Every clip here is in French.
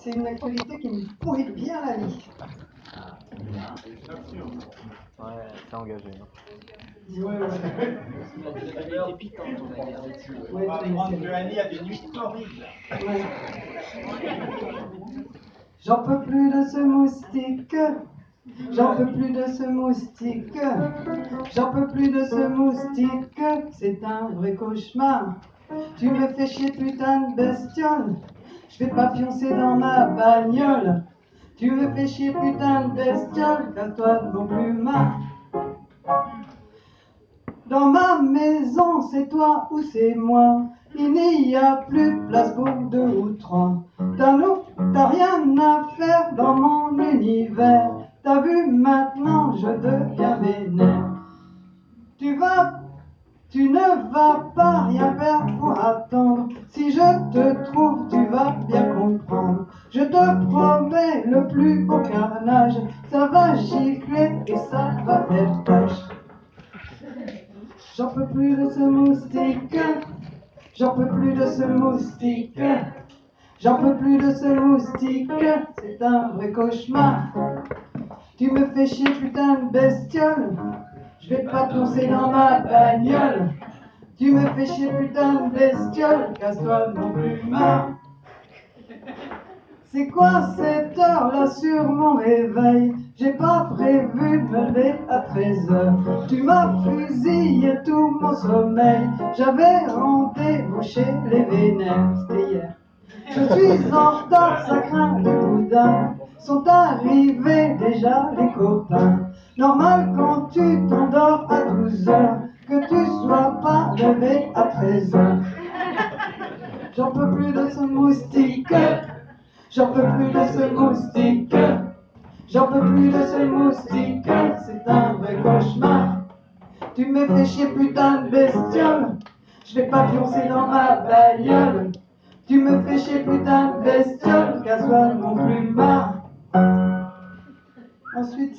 c'est une actualité qui me pourrit bien la vie. Ouais, c'est engagé. Ouais. L'actualité piquante, on va dire là-dessus. Ouais, On va apprendre que Annie a des nuits horribles. Ouais. J'en peux plus de ce moustique. J'en peux plus de ce moustique. J'en peux plus de ce moustique. C'est un vrai cauchemar. Tu me fais chier, putain de bestiole. Je vais pas pioncer dans ma bagnole. Tu me fais chier, putain de bestiole. Casse-toi non plus ma. Dans ma maison, c'est toi ou c'est moi. Il n'y a plus de place pour deux ou trois. T'as rien à faire dans mon univers. T'as vu maintenant, je deviens vénère. Tu ne vas pas rien faire pour attendre. Si je te trouve, tu vas bien comprendre. Je te promets le plus beau carnage. Ça va gicler et ça va faire tâche. J'en peux plus de ce moustique. J'en peux plus de ce moustique. J'en peux plus de ce moustique. C'est un vrai cauchemar. Tu me fais chier, putain de bestiole. Je vais pas pioncer dans ma bagnole. Tu me fais chier, putain de bestiole. Casse-toi non plus marre. C'est quoi cette heure-là sur mon réveil? J'ai pas prévu de me lever à 13h. Tu m'as fusillé tout mon sommeil. J'avais rendez-vous chez les vénères. C'était hier. Je suis en retard, ça craint du boudin. Sont arrivés déjà les copains. Normal quand tu t'endors à 12h, que tu sois pas levé à 13h. J'en peux plus de ce moustique. J'en peux plus de ce moustique. J'en peux plus de ce moustique. C'est un vrai cauchemar. Tu me fais chier, putain de bestiole. Je vais pas pioncer dans ma bagnole. Tu me fais chier, putain de bestiole. Casse-toi non plus marre. Ensuite,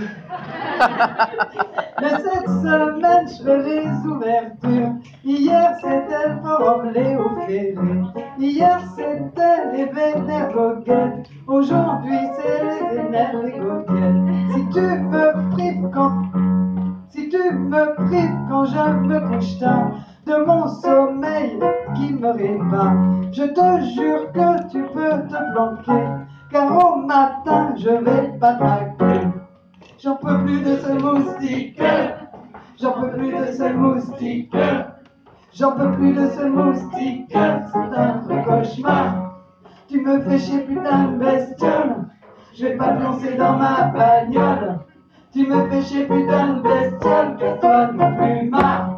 mais cette semaine, je fais les ouvertures. Hier, c'était le forum Léo Ferré. Hier, c'était les vénères goguettes. Aujourd'hui, c'est les vénères des goguettes. Si tu me prives quand je me couche tard de mon sommeil qui me répare, je te jure que tu peux te planquer, car au matin, je vais pas traquer. J'en peux plus de ce moustique. J'en peux plus de ce moustique. J'en peux plus de ce moustique. C'est un vrai cauchemar. Tu me fais chier, putain de bestiole. Je vais pas pioncer dans ma bagnole. Tu me fais chier, putain de bestiole. Que toi non plus marre.